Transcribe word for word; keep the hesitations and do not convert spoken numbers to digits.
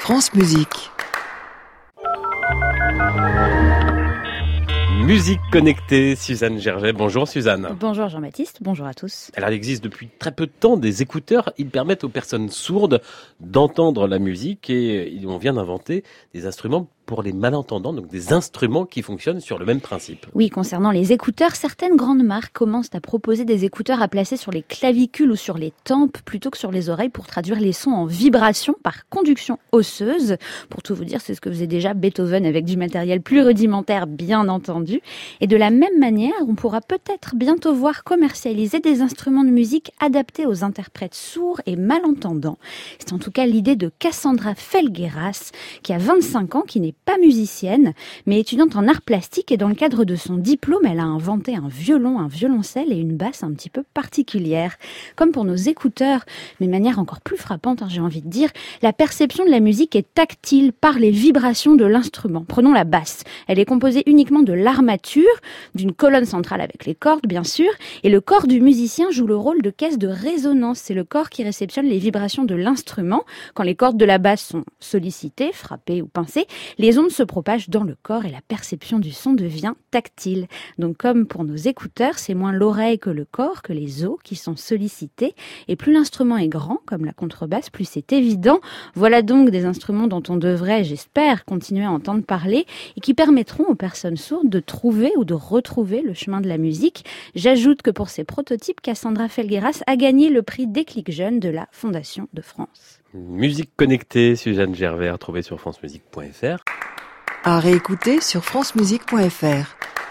France Musique. Musique connectée, Suzanne Gervais. Bonjour Suzanne. Bonjour Jean-Baptiste, bonjour à tous. Alors il existe depuis très peu de temps des écouteurs. Ils permettent aux personnes sourdes d'entendre la musique et on vient d'inventer des instruments pour les malentendants, donc des instruments qui fonctionnent sur le même principe. Oui, concernant les écouteurs, certaines grandes marques commencent à proposer des écouteurs à placer sur les clavicules ou sur les tempes plutôt que sur les oreilles pour traduire les sons en vibration par conduction osseuse. Pour tout vous dire, c'est ce que faisait déjà Beethoven avec du matériel plus rudimentaire, bien entendu. Et de la même manière, on pourra peut-être bientôt voir commercialiser des instruments de musique adaptés aux interprètes sourds et malentendants. C'est en tout cas l'idée de Cassandra Felgueras, qui a vingt-cinq ans, qui n'est pas musicienne, mais étudiante en arts plastiques, et dans le cadre de son diplôme, elle a inventé un violon, un violoncelle et une basse un petit peu particulière. Comme pour nos écouteurs, mais de manière encore plus frappante, hein, j'ai envie de dire, la perception de la musique est tactile par les vibrations de l'instrument. Prenons la basse. Elle est composée uniquement de l'armature, d'une colonne centrale avec les cordes, bien sûr, et le corps du musicien joue le rôle de caisse de résonance. C'est le corps qui réceptionne les vibrations de l'instrument. Quand les cordes de la basse sont sollicitées, frappées ou pincées, les ondes se propagent dans le corps et la perception du son devient tactile. Donc comme pour nos écouteurs, c'est moins l'oreille que le corps, que les os qui sont sollicités. Et plus l'instrument est grand, comme la contrebasse, plus c'est évident. Voilà donc des instruments dont on devrait, j'espère, continuer à entendre parler et qui permettront aux personnes sourdes de trouver ou de retrouver le chemin de la musique. J'ajoute que pour ces prototypes, Cassandra Felgueras a gagné le prix Déclic Jeune de la Fondation de France. Musique connectée, Suzanne Gervais, retrouvée sur francemusique point f r. À réécouter sur francemusique point f r.